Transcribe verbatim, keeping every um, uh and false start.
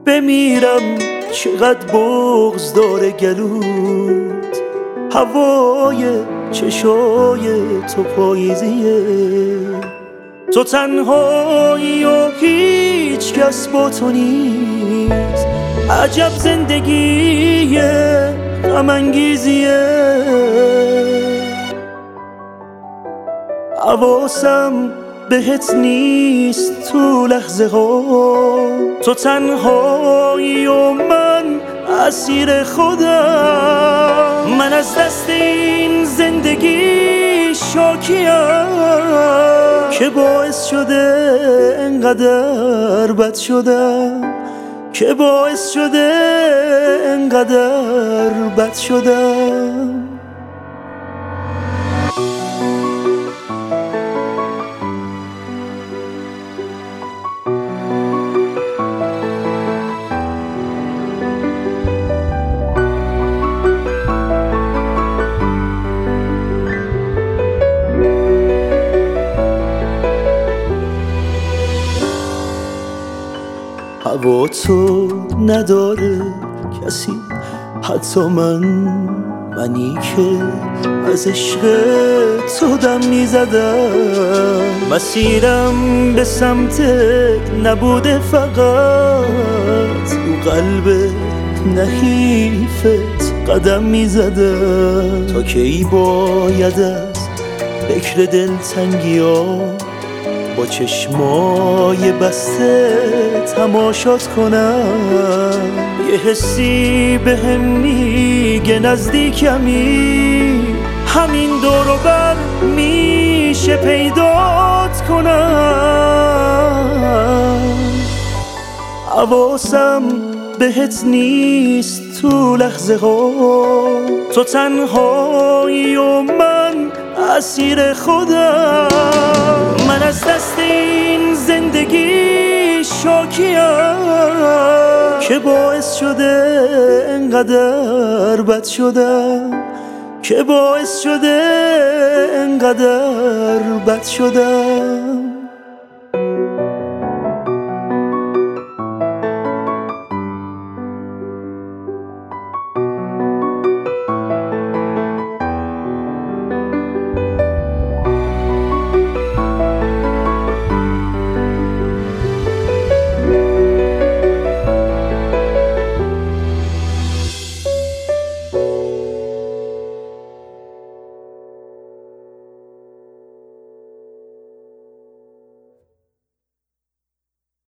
بمیرم چقدر بغض داره گلوت، هوای چشای تو پاییزیه، تو تنهایی و هیچ کس با تو نیست. عجب زندگی غم انگیزیه، حواسم بهت نیست تو لحظه ها، تو تنهایی و من اسیر خودم. من از دست این زندگی شاکیم که باعث شده انقدر بد شدم، که باعث شده انقدر بد شدم. هوا تو نداره کسی، حتی من، منی که از عشق تو دم میزدم. مسیرم به سمتت نبوده فقط، رو قلب نحیفت قدم میزدم. تا کی باید از فکر دلتنگی ها با چشمای بسته تماشات کنم؟ یه حسی به هم میگه نزدیکمی، همین دور و بر میشه پیدات کنم. حواسم بهت نیست تو لحظه ها، تو تنهایی و من اسیر خودم. من از دست این زندگی شاکیم که باعث شده انقدر بد شدم، که باعث شده انقدر بد شدم.